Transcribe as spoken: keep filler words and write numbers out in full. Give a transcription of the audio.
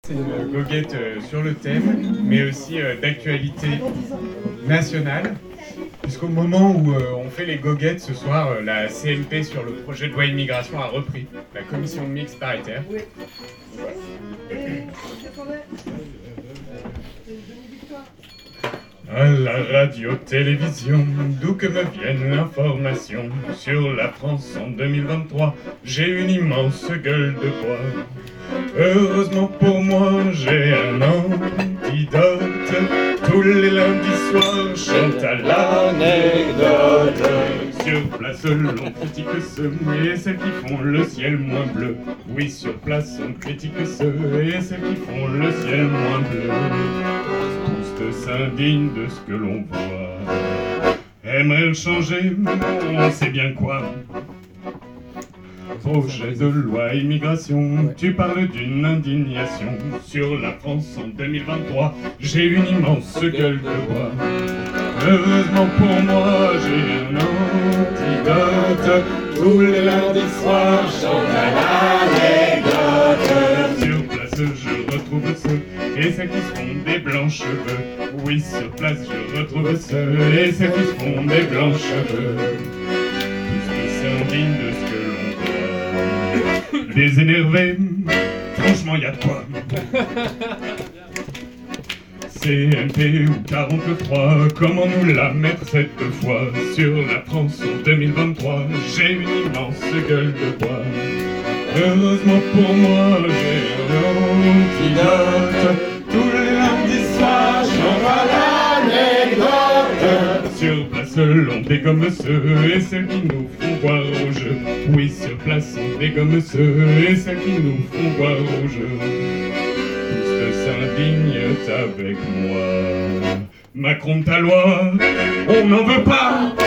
C'est une goguette euh, sur le thème, mais aussi euh, d'actualité nationale. Puisqu'au moment où euh, on fait les goguettes ce soir, euh, la C M P sur le projet de loi immigration a repris, la commission mixte paritaire. Oui. À la radio-télévision, d'où que me vienne l'information, sur la France en deux mille vingt-trois, j'ai une immense gueule de bois. Heureusement pour moi, j'ai un antidote. Tous les lundis soirs, chante à l'anecdote. Sur place, l'on critique ceux et celles qui font le ciel moins bleu. Oui, sur place, on critique ceux et celles qui font le ciel moins bleu. Tous s'indignent de ce que l'on voit. Aimerait le changer, on sait bien quoi. Projet de loi immigration, tu parles d'une indignation. Sur la France en deux mille vingt-trois, j'ai une immense gueule de bois. Heureusement pour moi, j'ai un antidote. Tous les lundis soirs, chante à l'anecdote. Sur place, je retrouve ceux et celles qui se font des blancs cheveux. Oui, sur place, je retrouve ceux et celles qui se font des blancs cheveux. Tous s'indignent de ce que des énervés, franchement y'a de quoi. C M P ou quarante-trois, comment nous la mettre cette fois? Sur la France en deux mille vingt-trois, j'ai une immense gueule de bois. Heureusement pour moi, j'ai un antidote. Tous les lundis soirs, j'envoie l'anecdote. Sur place, l'on dégomme ceux et celles qui nous font boire au jeu. Oui, sur place, on dégomme ceux et celles qui nous font boire au jeu. Tous s'indignent avec moi. Macron ta loi, on n'en veut pas.